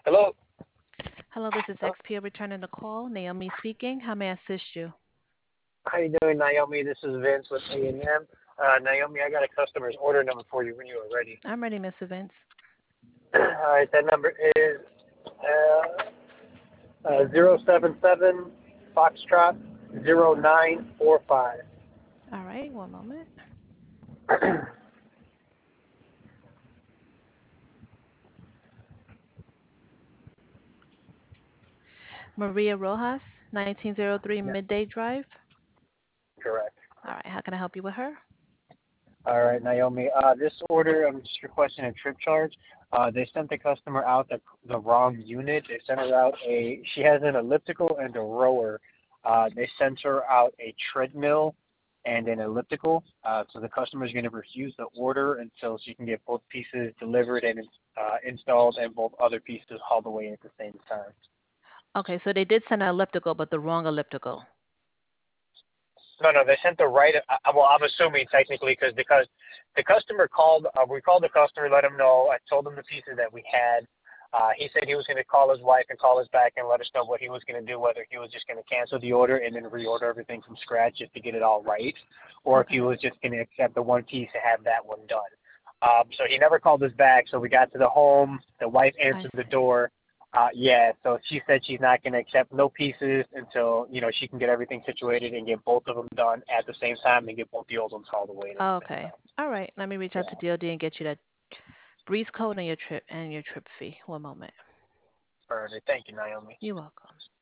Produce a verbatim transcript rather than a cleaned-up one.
Hello. Hello, this is X P returning the call. Naomi speaking. How may I assist you? How you doing, Naomi? This is Vince with A and M. Uh, Naomi, I got a customer's order number for you when you are ready. I'm ready, Mister Vince. All right, that number is uh, uh, zero seven seven Foxtrot zero nine four five. All right, one moment. Maria Rojas, nineteen oh three Yeah, Midday Drive. correct. All right, how can I help you with her? All right, Naomi. Uh, this order, I'm just requesting a trip charge. Uh, they sent the customer out the, the wrong unit. They sent her out a, she has an elliptical and a rower. Uh, they sent her out a treadmill and an elliptical. Uh, so the customer is going to refuse the order until she can get both pieces delivered and uh, installed and both other pieces hauled away at the same time. Okay, so they did send an elliptical, but the wrong elliptical. No, no, they sent the right. Uh, well, I'm assuming technically because because the customer called. Uh, we called the customer, let him know. I told him the pieces that we had. Uh, he said he was going to call his wife and call us back and let us know what he was going to do, whether he was just going to cancel the order and then reorder everything from scratch just to get it all right, or if he Okay. was just going to accept the one piece to have that one done. Um, so he never called us back. So we got to the home. The wife I answered the see. door. Uh, yeah, so she said she's not going to accept no pieces until, you know, she can get everything situated and get both of them done at the same time and get both the old ones hauled away at the same Okay. time. All right, let me reach out to Yeah, D O D and get you that breeze code and your trip and your trip fee. One moment. perfect. Thank you, Naomi. You're welcome.